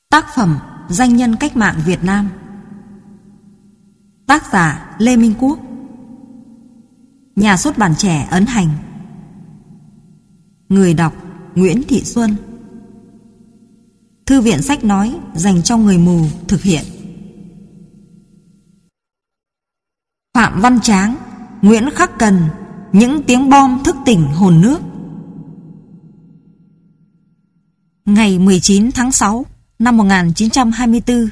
Tác phẩm Danh nhân cách mạng Việt Nam. Tác giả Lê Minh Quốc. Nhà xuất bản Trẻ ấn hành. Người đọc Nguyễn Thị Xuân. Thư viện sách nói dành cho người mù thực hiện. Phạm Văn Tráng, Nguyễn Khắc Cần. Những tiếng bom thức tỉnh hồn nước. Ngày 19 tháng 6 năm 1924,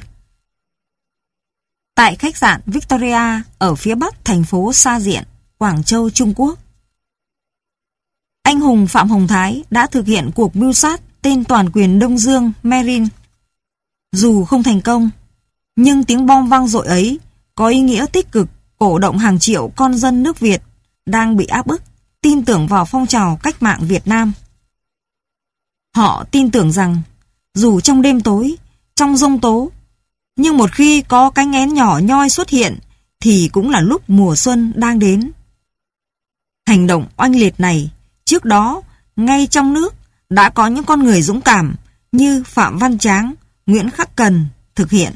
tại khách sạn Victoria ở phía bắc thành phố Sa Diện, Quảng Châu, Trung Quốc, anh hùng Phạm Hồng Thái đã thực hiện cuộc mưu sát tên toàn quyền Đông Dương Marine. Dù không thành công, nhưng tiếng bom vang dội ấy có ý nghĩa tích cực cổ động hàng triệu con dân nước Việt đang bị áp bức tin tưởng vào phong trào cách mạng Việt Nam. Họ tin tưởng rằng dù trong đêm tối, trong giông tố, nhưng một khi có cánh én nhỏ nhoi xuất hiện thì cũng là lúc mùa xuân đang đến. Hành động oanh liệt này, trước đó, ngay trong nước đã có những con người dũng cảm như Phạm Văn Tráng, Nguyễn Khắc Cần thực hiện.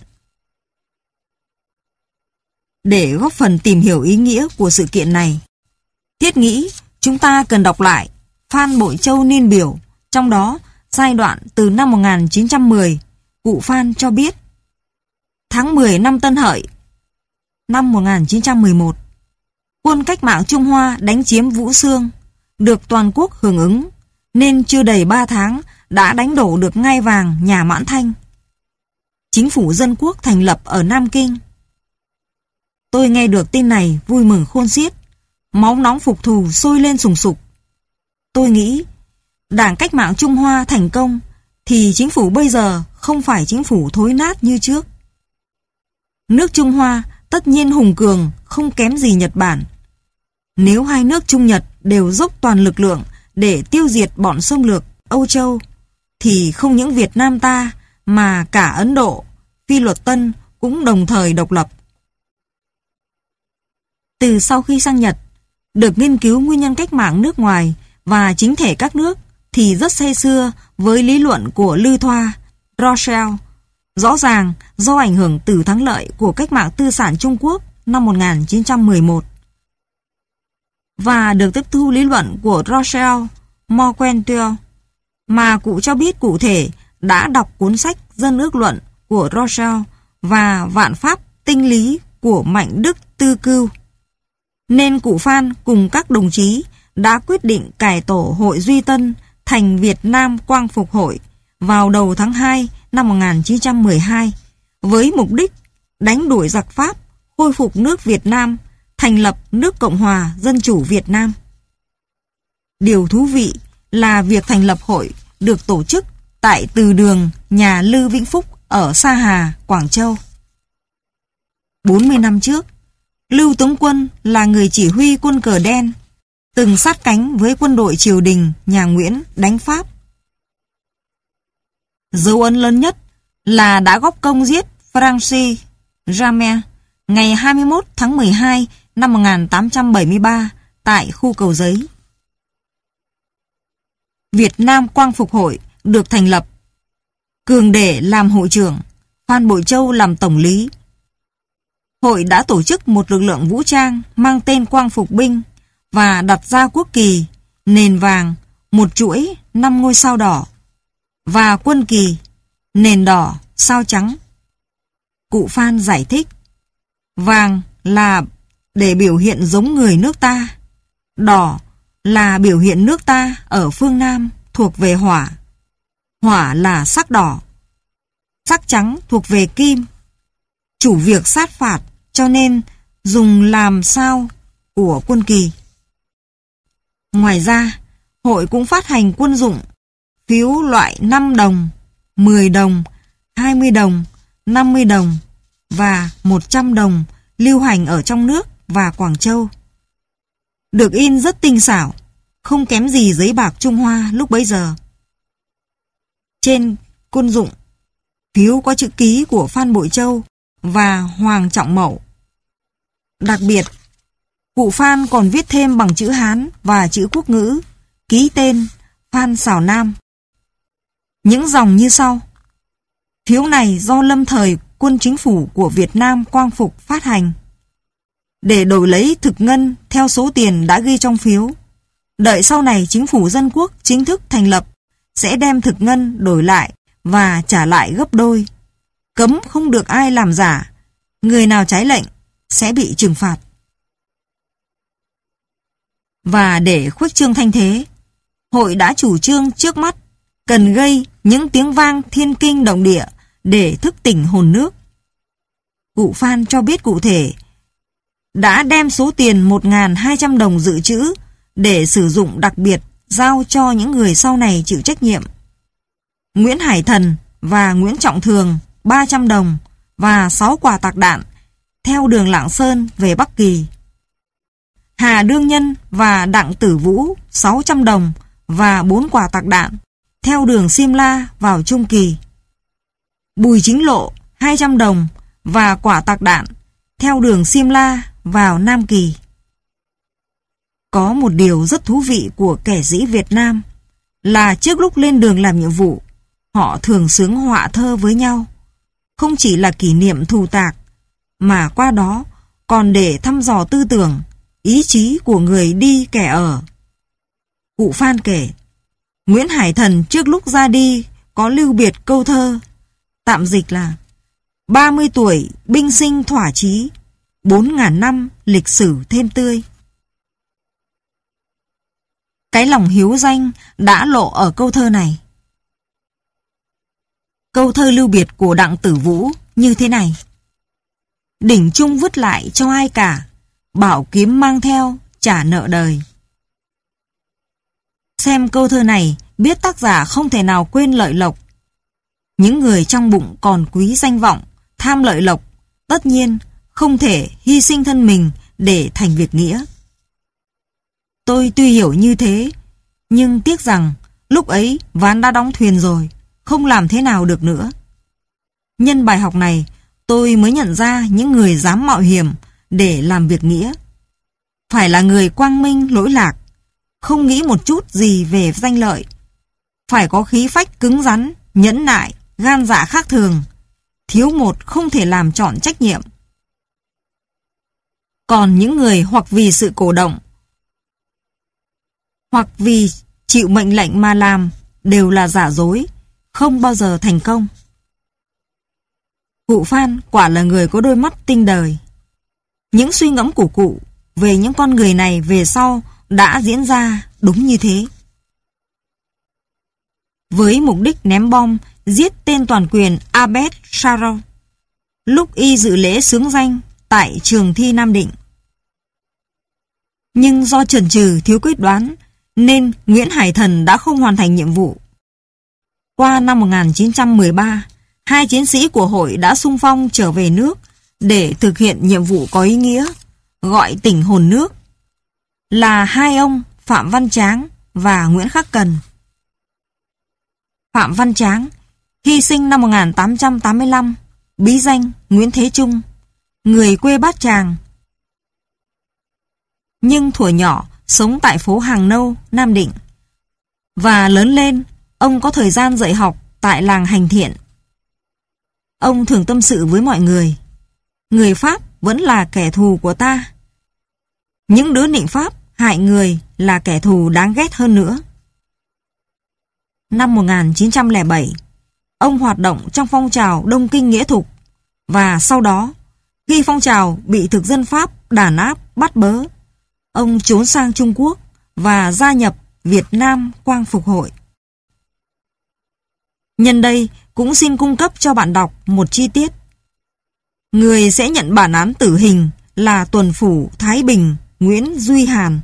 Để góp phần tìm hiểu ý nghĩa của sự kiện này, thiết nghĩ chúng ta cần đọc lại Phan Bội Châu niên biểu, trong đó giai đoạn từ năm 1910, cụ Phan cho biết: tháng 10 năm Tân Hợi, năm 1911, quân cách mạng Trung Hoa đánh chiếm Vũ Xương, được toàn quốc hưởng ứng, nên chưa đầy 3 tháng đã đánh đổ được ngai vàng nhà Mãn Thanh. Chính phủ dân quốc thành lập ở Nam Kinh. Tôi nghe được tin này vui mừng khôn xiết, máu nóng phục thù sôi lên sùng sục. Tôi nghĩ, Đảng Cách mạng Trung Hoa thành công thì chính phủ bây giờ không phải chính phủ thối nát như trước. Nước Trung Hoa tất nhiên hùng cường không kém gì Nhật Bản. Nếu hai nước Trung Nhật đều dốc toàn lực lượng để tiêu diệt bọn xâm lược Âu Châu, thì không những Việt Nam ta mà cả Ấn Độ, Phi Luật Tân cũng đồng thời độc lập. Từ sau khi sang Nhật, được nghiên cứu nguyên nhân cách mạng nước ngoài và chính thể các nước, thì rất say sưa với lý luận của Lư Thoa, Rothschild, rõ ràng do ảnh hưởng từ thắng lợi của cách mạng tư sản Trung Quốc năm 1911. Và được tiếp thu lý luận của Rothschild, Mercantile, mà cụ cho biết cụ thể đã đọc cuốn sách Dân ước luận của Rothschild và Vạn pháp tinh lý của Mạnh Đức Tư Cưu. Nên cụ Phan cùng các đồng chí đã quyết định cải tổ Hội Duy Tân thành Việt Nam Quang Phục Hội vào đầu tháng 2 năm 1912 với mục đích đánh đuổi giặc Pháp, khôi phục nước Việt Nam, thành lập nước Cộng hòa Dân chủ Việt Nam. Điều thú vị là việc thành lập hội được tổ chức tại từ đường nhà Lư Vĩnh Phúc ở Sa Hà, Quảng Châu. 40 năm trước, Lưu Tướng Quân là người chỉ huy quân cờ đen, từng sát cánh với quân đội triều đình nhà Nguyễn đánh Pháp. Dấu ấn lớn nhất là đã góp công giết Francis Jamel ngày 21 tháng 12 năm 1873 tại khu Cầu Giấy. Việt Nam Quang Phục Hội được thành lập. Cường Để làm hội trưởng, Phan Bội Châu làm tổng lý. Hội đã tổ chức một lực lượng vũ trang mang tên Quang Phục Binh và đặt ra quốc kỳ, nền vàng, một chuỗi 5 ngôi sao đỏ, và quân kỳ, nền đỏ, sao trắng. Cụ Phan giải thích, vàng là để biểu hiện giống người nước ta, đỏ là biểu hiện nước ta ở phương Nam thuộc về hỏa, hỏa là sắc đỏ, sắc trắng thuộc về kim, chủ việc sát phạt cho nên dùng làm sao của quân kỳ. Ngoài ra, hội cũng phát hành quân dụng, phiếu loại 5 đồng, 10 đồng, 20 đồng, 50 đồng và 100 đồng lưu hành ở trong nước và Quảng Châu. Được in rất tinh xảo, không kém gì giấy bạc Trung Hoa lúc bấy giờ. Trên quân dụng, phiếu có chữ ký của Phan Bội Châu và Hoàng Trọng Mậu. Đặc biệt, cụ Phan còn viết thêm bằng chữ Hán và chữ quốc ngữ, ký tên Phan Xào Nam. Những dòng như sau: Phiếu này do lâm thời quân chính phủ của Việt Nam Quang Phục phát hành, để đổi lấy thực ngân theo số tiền đã ghi trong phiếu. Đợi sau này chính phủ dân quốc chính thức thành lập, sẽ đem thực ngân đổi lại và trả lại gấp đôi. Cấm không được ai làm giả, người nào trái lệnh sẽ bị trừng phạt. Và để khuếch trương thanh thế, hội đã chủ trương trước mắt cần gây những tiếng vang thiên kinh động địa để thức tỉnh hồn nước. Cụ Phan cho biết cụ thể đã đem số tiền 1.200 đồng dự trữ để sử dụng đặc biệt giao cho những người sau này chịu trách nhiệm. Nguyễn Hải Thần và Nguyễn Trọng Thường 300 đồng và 6 quả tạc đạn theo đường Lạng Sơn về Bắc Kỳ. Hà Đương Nhân và Đặng Tử Vũ 600 đồng và 4 quả tạc đạn theo đường Simla vào Trung Kỳ. Bùi Chính Lộ 200 đồng và quả tạc đạn theo đường Simla vào Nam Kỳ. Có một điều rất thú vị của kẻ sĩ Việt Nam là trước lúc lên đường làm nhiệm vụ, họ thường sướng họa thơ với nhau, không chỉ là kỷ niệm thù tạc, mà qua đó còn để thăm dò tư tưởng, ý chí của người đi kẻ ở. Cụ Phan kể, Nguyễn Hải Thần trước lúc ra đi có lưu biệt câu thơ, tạm dịch là 30 tuổi binh sinh thỏa chí, 4.000 năm lịch sử thêm tươi. Cái lòng hiếu danh đã lộ ở câu thơ này. Câu thơ lưu biệt của Đặng Tử Vũ như thế này: đỉnh chung vứt lại cho ai cả, bảo kiếm mang theo trả nợ đời. Xem câu thơ này biết tác giả không thể nào quên lợi lộc. Những người trong bụng còn quý danh vọng, tham lợi lộc, tất nhiên không thể hy sinh thân mình để thành việc nghĩa. Tôi tuy hiểu như thế, nhưng tiếc rằng lúc ấy ván đã đóng thuyền rồi, không làm thế nào được nữa. Nhân bài học này, tôi mới nhận ra những người dám mạo hiểm để làm việc nghĩa phải là người quang minh lỗi lạc, không nghĩ một chút gì về danh lợi, phải có khí phách cứng rắn, nhẫn nại, gan dạ khác thường, thiếu một không thể làm trọn trách nhiệm. Còn những người hoặc vì sự cổ động, hoặc vì chịu mệnh lệnh mà làm, đều là giả dối, không bao giờ thành công. Cụ Phan quả là người có đôi mắt tinh đời. Những suy ngẫm của cụ về những con người này về sau đã diễn ra đúng như thế. Với mục đích ném bom giết tên toàn quyền Abed Sharrow lúc y dự lễ xướng danh tại trường thi Nam Định. Nhưng do chần chừ thiếu quyết đoán nên Nguyễn Hải Thần đã không hoàn thành nhiệm vụ. Qua năm 1913, hai chiến sĩ của hội đã xung phong trở về nước để thực hiện nhiệm vụ có ý nghĩa, gọi tỉnh hồn nước, là hai ông Phạm Văn Tráng và Nguyễn Khắc Cần. Phạm Văn Tráng hy sinh năm 1885, bí danh Nguyễn Thế Trung, người quê Bát Tràng. Nhưng thuở nhỏ sống tại phố Hàng Nâu, Nam Định. Và lớn lên, ông có thời gian dạy học tại làng Hành Thiện. Ông thường tâm sự với mọi người: người Pháp vẫn là kẻ thù của ta. Những đứa nịnh Pháp hại người là kẻ thù đáng ghét hơn nữa. Năm 1907, ông hoạt động trong phong trào Đông Kinh Nghĩa Thục, và sau đó, khi phong trào bị thực dân Pháp đàn áp bắt bớ, ông trốn sang Trung Quốc và gia nhập Việt Nam Quang Phục Hội. Nhân đây cũng xin cung cấp cho bạn đọc một chi tiết. Người sẽ nhận bản án tử hình là tuần phủ Thái Bình Nguyễn Duy Hàn.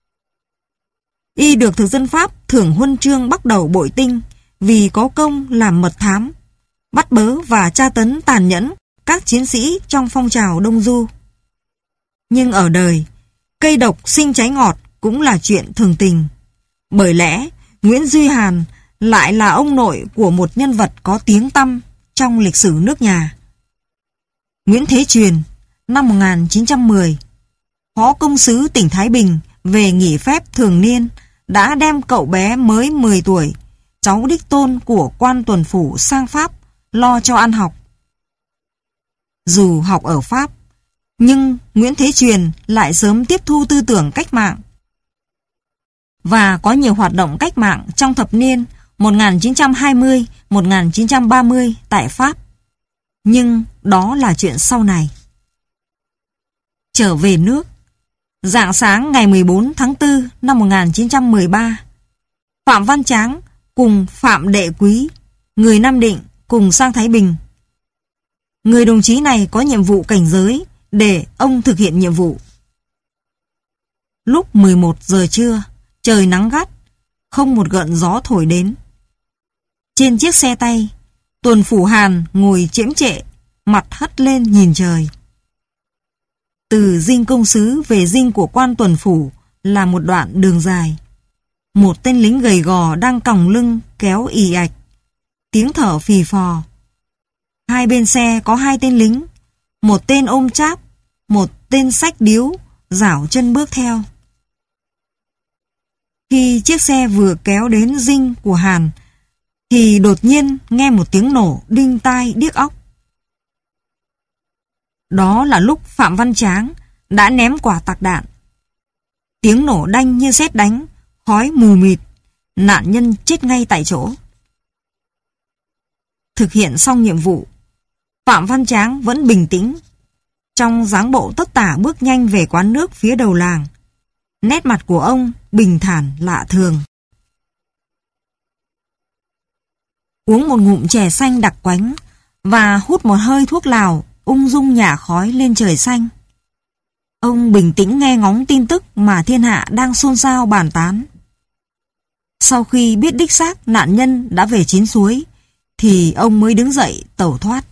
Y được thực dân Pháp thưởng huân chương Bắc Đầu Bội Tinh vì có công làm mật thám, bắt bớ và tra tấn tàn nhẫn các chiến sĩ trong phong trào Đông Du. Nhưng ở đời, cây độc sinh trái ngọt cũng là chuyện thường tình. Bởi lẽ Nguyễn Duy Hàn lại là ông nội của một nhân vật có tiếng tăm trong lịch sử nước nhà. Nguyễn Thế Truyền, năm 1910, phó công sứ tỉnh Thái Bình về nghỉ phép thường niên, đã đem cậu bé mới 10 tuổi, cháu đích tôn của quan tuần phủ sang Pháp, lo cho ăn học. Dù học ở Pháp, nhưng Nguyễn Thế Truyền lại sớm tiếp thu tư tưởng cách mạng và có nhiều hoạt động cách mạng trong thập niên 1920-1930 tại Pháp. Nhưng đó là chuyện sau này. Trở về nước, rạng sáng ngày 14 tháng 4 năm 1913, Phạm Văn Tráng cùng Phạm Đệ Quý, người Nam Định, cùng sang Thái Bình. Người đồng chí này có nhiệm vụ cảnh giới để ông thực hiện nhiệm vụ. Lúc 11 giờ trưa, trời nắng gắt, không một gợn gió thổi đến. Trên chiếc xe tay, Tuần Phủ Hàn ngồi chễm chệ, mặt hất lên nhìn trời. Từ dinh công sứ về dinh của quan tuần phủ là một đoạn đường dài. Một tên lính gầy gò đang còng lưng kéo ì ạch, tiếng thở phì phò. Hai bên xe có hai tên lính, một tên ôm cháp, một tên xách điếu, giảo chân bước theo. Khi chiếc xe vừa kéo đến dinh của Hàn, thì đột nhiên nghe một tiếng nổ đinh tai điếc óc. Đó là lúc Phạm Văn Tráng đã ném quả tạc đạn. Tiếng nổ đanh như sét đánh, khói mù mịt, nạn nhân chết ngay tại chỗ. Thực hiện xong nhiệm vụ, Phạm Văn Tráng vẫn bình tĩnh. Trong dáng bộ tất tả bước nhanh về quán nước phía đầu làng. Nét mặt của ông bình thản lạ thường. Uống một ngụm chè xanh đặc quánh và hút một hơi thuốc lào, ung dung nhả khói lên trời xanh. Ông bình tĩnh nghe ngóng tin tức mà thiên hạ đang xôn xao bàn tán. Sau khi biết đích xác nạn nhân đã về Chín Suối, thì ông mới đứng dậy tẩu thoát.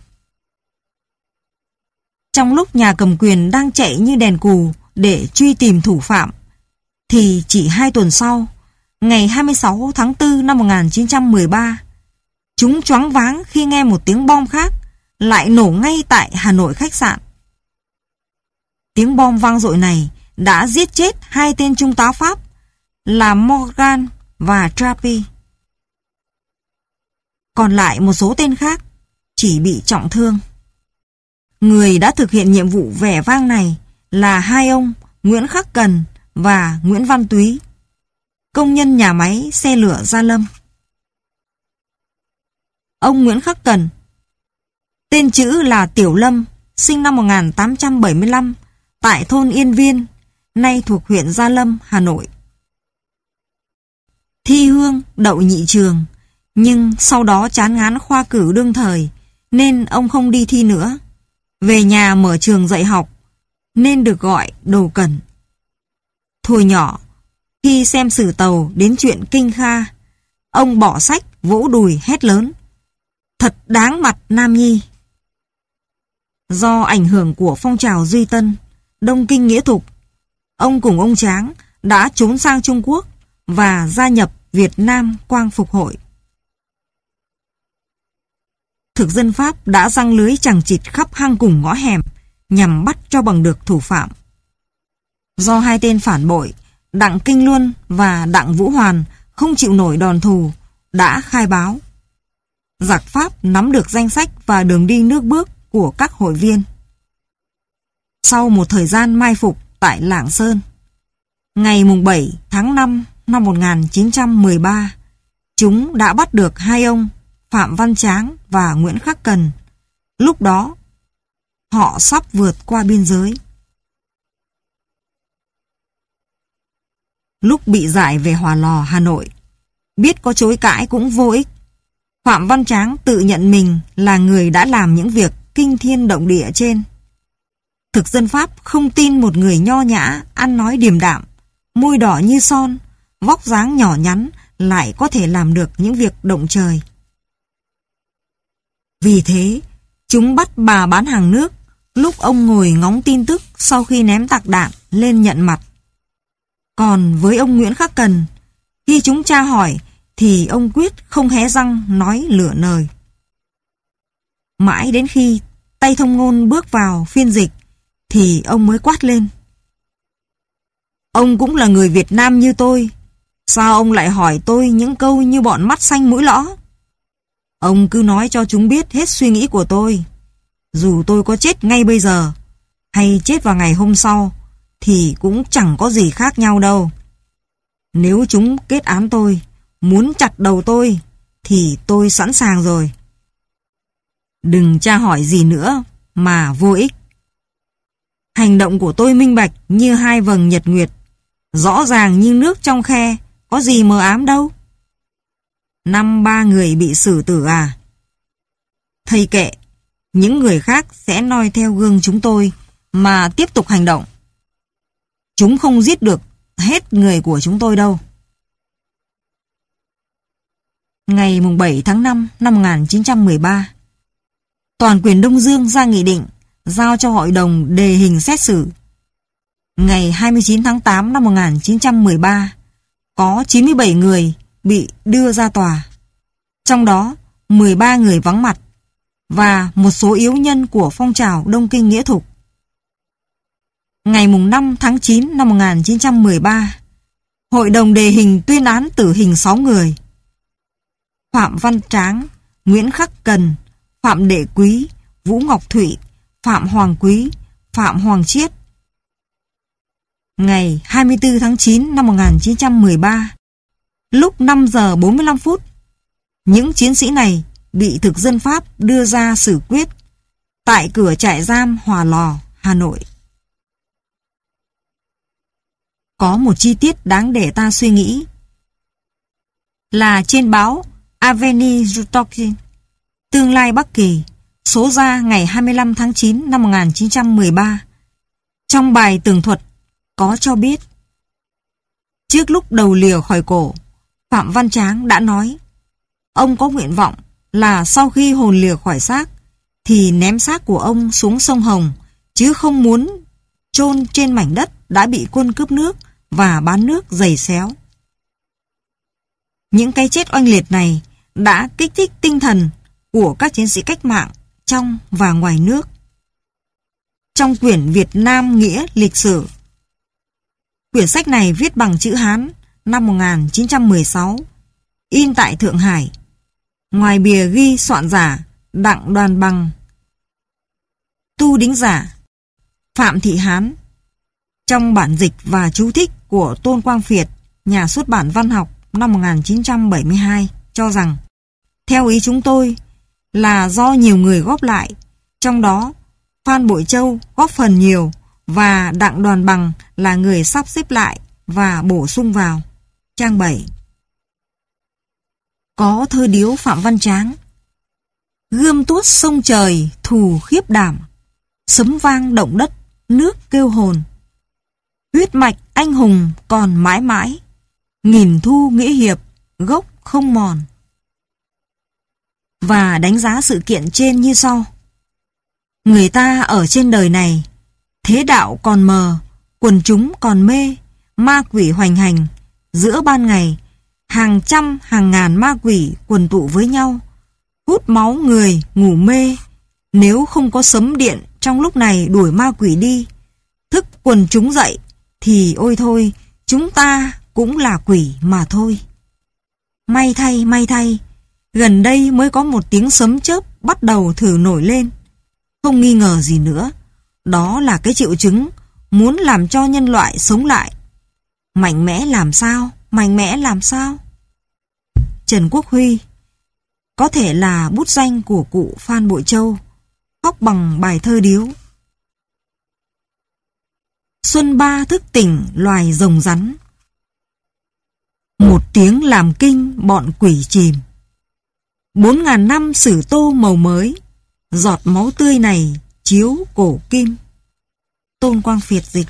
Trong lúc nhà cầm quyền đang chạy như đèn cù để truy tìm thủ phạm, thì chỉ 2 tuần sau, ngày 26 tháng 4 năm 1913, chúng choáng váng khi nghe một tiếng bom khác lại nổ ngay tại Hà Nội khách sạn. Tiếng bom vang dội này đã giết chết 2 tên trung tá Pháp là Morgan và Trapi. Còn lại một số tên khác chỉ bị trọng thương. Người đã thực hiện nhiệm vụ vẻ vang này là hai ông Nguyễn Khắc Cần và Nguyễn Văn Túy, công nhân nhà máy xe lửa Gia Lâm. Ông Nguyễn Khắc Cần, tên chữ là Tiểu Lâm, sinh năm 1875 tại thôn Yên Viên, nay thuộc huyện Gia Lâm, Hà Nội. Thi hương đậu nhị trường, nhưng sau đó chán ngán khoa cử đương thời nên ông không đi thi nữa. Về nhà mở trường dạy học nên được gọi Đồ Cẩn. Hồi nhỏ, khi xem sử tàu đến chuyện Kinh Kha, ông bỏ sách vỗ đùi hét lớn: "Thật đáng mặt Nam Nhi!" Do ảnh hưởng của phong trào Duy Tân, Đông Kinh Nghĩa Thục, ông cùng ông Tráng đã trốn sang Trung Quốc và gia nhập Việt Nam Quang Phục Hội. Thực dân Pháp đã giăng lưới chằng chịt khắp hang cùng ngõ hẻm nhằm bắt cho bằng được thủ phạm. Do 2 tên phản bội, Đặng Kinh Luân và Đặng Vũ Hoàn không chịu nổi đòn thù, đã khai báo. Giặc Pháp nắm được danh sách và đường đi nước bước của các hội viên. Sau một thời gian mai phục tại Lạng Sơn, ngày 7 tháng 5 năm 1913, chúng đã bắt được 2 ông Phạm Văn Tráng và Nguyễn Khắc Cần. Lúc đó, họ sắp vượt qua biên giới. Lúc bị giải về Hòa Lò, Hà Nội, biết có chối cãi cũng vô ích. Phạm Văn Tráng tự nhận mình là người đã làm những việc kinh thiên động địa trên. Thực dân Pháp không tin một người nho nhã, ăn nói điềm đạm, môi đỏ như son, vóc dáng nhỏ nhắn lại có thể làm được những việc động trời. Vì thế, chúng bắt bà bán hàng nước lúc ông ngồi ngóng tin tức sau khi ném tạc đạn lên nhận mặt. Còn với ông Nguyễn Khắc Cần, khi chúng tra hỏi thì ông quyết không hé răng nói lửa lời. Mãi đến khi tay thông ngôn bước vào phiên dịch thì ông mới quát lên: "Ông cũng là người Việt Nam như tôi, sao ông lại hỏi tôi những câu như bọn mắt xanh mũi lõ?" Ông cứ nói cho chúng biết hết suy nghĩ của tôi. Dù tôi có chết ngay bây giờ, hay chết vào ngày hôm sau, thì cũng chẳng có gì khác nhau đâu. Nếu chúng kết án tôi, muốn chặt đầu tôi, thì tôi sẵn sàng rồi. Đừng tra hỏi gì nữa mà vô ích. Hành động của tôi minh bạch như hai vầng nhật nguyệt, rõ ràng như nước trong khe, có gì mờ ám đâu. 3 người bị xử tử à? Thầy kệ, những người khác sẽ noi theo gương chúng tôi mà tiếp tục hành động. Chúng không giết được hết người của chúng tôi đâu. Ngày 7 tháng 5 năm 1913, Toàn quyền Đông Dương ra nghị định giao cho hội đồng đề hình xét xử. Ngày 29 tháng 8 năm 1913, có 97 người bị đưa ra tòa. Trong đó 13 người vắng mặt và một số yếu nhân của phong trào Đông Kinh Nghĩa Thục. Ngày 5 tháng 9 năm 1913, hội đồng đề hình tuyên án tử hình 6 người: Phạm Văn Tráng, Nguyễn Khắc Cần, Phạm Đệ Quý, Vũ Ngọc Thụy, Phạm Hoàng Quý, Phạm Hoàng Chiết. Ngày 24 tháng 9 năm 1913, lúc 5 giờ 45 phút, những chiến sĩ này bị thực dân Pháp đưa ra xử quyết tại cửa trại giam Hòa Lò, Hà Nội. Có một chi tiết đáng để ta suy nghĩ là trên báo Avenir Rutokin, Tương lai Bắc Kỳ, số ra ngày 25 tháng 9 năm 1913, trong bài tường thuật có cho biết: trước lúc đầu lìa khỏi cổ, Phạm Văn Tráng đã nói ông có nguyện vọng là sau khi hồn lìa khỏi xác thì ném xác của ông xuống sông Hồng, chứ không muốn chôn trên mảnh đất đã bị quân cướp nước và bán nước giày xéo. Những cái chết oanh liệt này đã kích thích tinh thần của các chiến sĩ cách mạng trong và ngoài nước. Trong quyển Việt Nam Nghĩa Lịch Sử, quyển sách này viết bằng chữ Hán năm 1916, in tại Thượng Hải. Ngoài bìa ghi soạn giả Đặng Đoàn Bằng, tu đính giả Phạm Thị Hán. Trong bản dịch và chú thích của Tôn Quang Phiệt, nhà xuất bản văn học, năm 1972, cho rằng theo ý chúng tôi là do nhiều người góp lại, trong đó Phan Bội Châu góp phần nhiều và Đặng Đoàn Bằng là người sắp xếp lại và bổ sung vào. Trang 7. Có thơ điếu Phạm Văn Tráng: gươm tuốt sông trời thù khiếp đảm, sấm vang động đất nước kêu hồn, huyết mạch anh hùng còn mãi mãi, nghìn thu nghĩa hiệp gốc không mòn. Và đánh giá sự kiện trên như sau: người ta ở trên đời này, thế đạo còn mờ, quần chúng còn mê, ma quỷ hoành hành. Giữa ban ngày, hàng trăm hàng ngàn ma quỷ quần tụ với nhau, hút máu người ngủ mê. Nếu không có sấm điện trong lúc này đuổi ma quỷ đi, thức quần chúng dậy, thì ôi thôi, chúng ta cũng là quỷ mà thôi. May thay, gần đây mới có một tiếng sấm chớp bắt đầu thử nổi lên. Không nghi ngờ gì nữa, đó là cái triệu chứng muốn làm cho nhân loại sống lại. Mạnh mẽ làm sao? Mạnh mẽ làm sao? Trần Quốc Huy, có thể là bút danh của cụ Phan Bội Châu, khóc bằng bài thơ điếu: xuân ba thức tỉnh loài rồng rắn, một tiếng làm kinh bọn quỷ chìm. 4.000 năm sử tô màu mới, giọt máu tươi này chiếu cổ kim. Tôn Quang Phiệt dịch.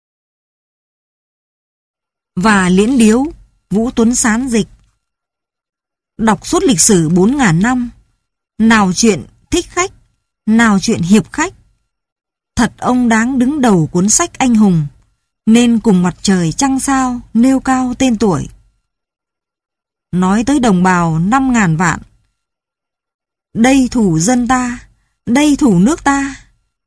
Và liễn điếu Vũ Tuấn Sán dịch. Đọc suốt lịch sử 4.000 năm, nào chuyện thích khách, nào chuyện hiệp khách. Thật ông đáng đứng đầu cuốn sách anh hùng, nên cùng mặt trời trăng sao nêu cao tên tuổi. Nói tới đồng bào 5.000 vạn, đây thủ dân ta, đây thủ nước ta.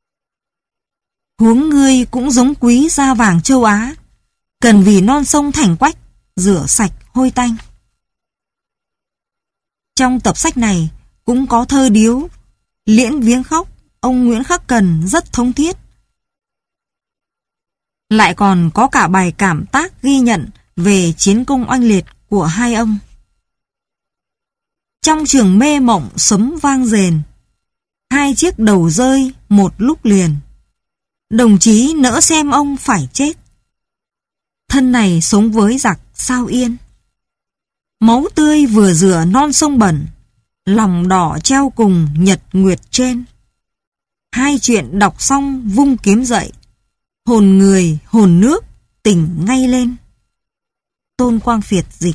Huống ngươi cũng giống quý da vàng châu Á, cần vì non sông Thành Quách rửa sạch hôi tanh. Trong tập sách này cũng có thơ điếu, liễn viếng khóc, ông Nguyễn Khắc Cần rất thống thiết. Lại còn có cả bài cảm tác ghi nhận về chiến công oanh liệt của hai ông. Trong trường mê mộng sấm vang rền, hai chiếc đầu rơi một lúc liền, đồng chí nỡ xem ông phải chết. Thân này sống với giặc sao yên, máu tươi vừa rửa non sông bẩn, lòng đỏ treo cùng nhật nguyệt trên. Hai chuyện đọc xong vung kiếm dậy, hồn người hồn nước tỉnh ngay lên. Tôn Quang Phiệt dịch.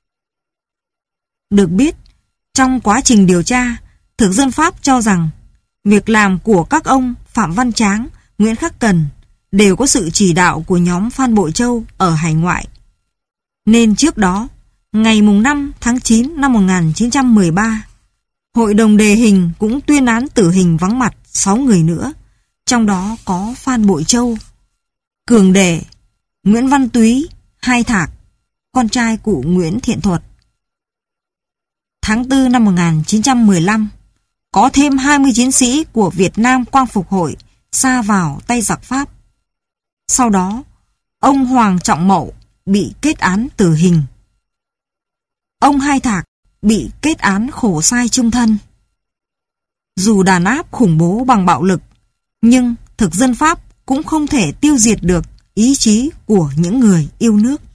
Được biết, trong quá trình điều tra, thực dân Pháp cho rằng việc làm của các ông Phạm Văn Tráng, Nguyễn Khắc Cần đều có sự chỉ đạo của nhóm Phan Bội Châu ở hải ngoại. Nên trước đó, ngày 5 tháng 9 năm 1913, Hội đồng đề hình cũng tuyên án tử hình vắng mặt 6 người nữa, trong đó có Phan Bội Châu, Cường Đề, Nguyễn Văn Túy, Hai Thạc, con trai cụ Nguyễn Thiện Thuật. Tháng 4 năm 1915, có thêm 20 chiến sĩ của Việt Nam Quang Phục Hội sa vào tay giặc Pháp. Sau đó, ông Hoàng Trọng Mậu bị kết án tử hình. Ông Hai Thạc bị kết án khổ sai chung thân. Dù đàn áp khủng bố bằng bạo lực, nhưng thực dân Pháp cũng không thể tiêu diệt được ý chí của những người yêu nước.